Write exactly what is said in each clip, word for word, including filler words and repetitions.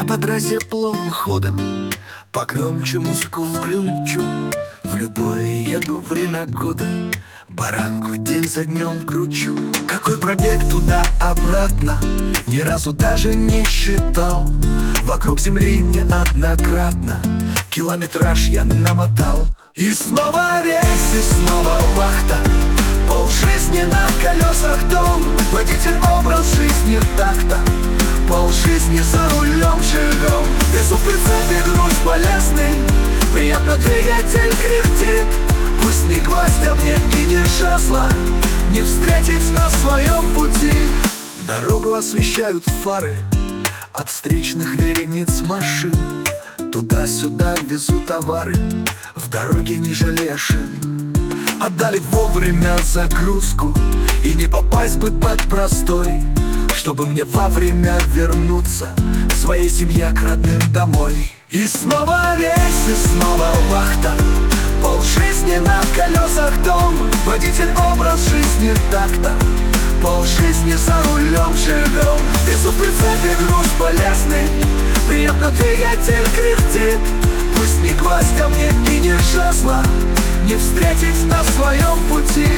по трассе плавным ходом, погромче музыку включу. В любой еду время года, баранку день за днем кручу. Какой пробег туда-обратно, ни разу даже не считал. Вокруг земли неоднократно километраж я намотал. И снова рейс, и снова вахта, полжизни на колесах дом. Водитель образ жизни так-то, полжизни за рулем живем. Без в прицепе груз полезный, приятно двигатель кряхтит. Пусть ни гвоздя мне и ни жезла не встретить на своем пути. Дорогу освещают фары от встречных верениц машин. Туда-сюда везу товары, в дороге не жалея шин. Отдали вовремя загрузку, и не попасть бы под простой, чтобы мне вовремя вернуться к своей семье, к родным домой. И снова рейс, и снова вахта, полжизни на колесах дом. Водитель образ жизни так-то, полжизни за рулем живем. Везу в прицепе груз полезный, приятно двигатель кряхтит. Пусть ни гвоздя мне и ни жезла не встретить на своем пути.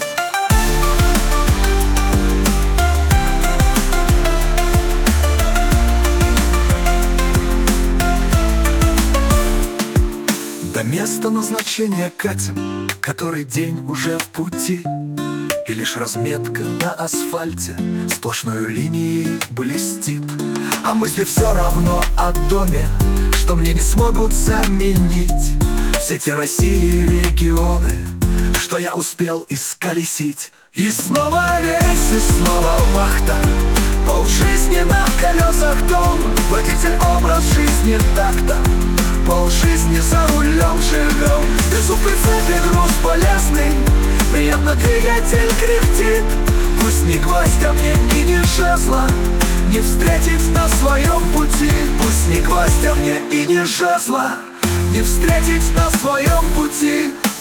До места назначения катим, который день уже в пути. И лишь разметка на асфальте сплошной линией блестит. А мысли все равно о доме, что мне не смогут заменить все те России и регионы, что я успел исколесить. И снова рейс, и снова вахта, полжизни на колесах дом. Водитель образ жизни так-то, полжизни за рулем живем. Везу в прицепе груз полезный, приятно двигатель кряхтит. Пусть ни гвоздя мне и ни жезла не встретить на своем пути. Пусть ни гвоздя мне и ни жезла не встретить на своем пути.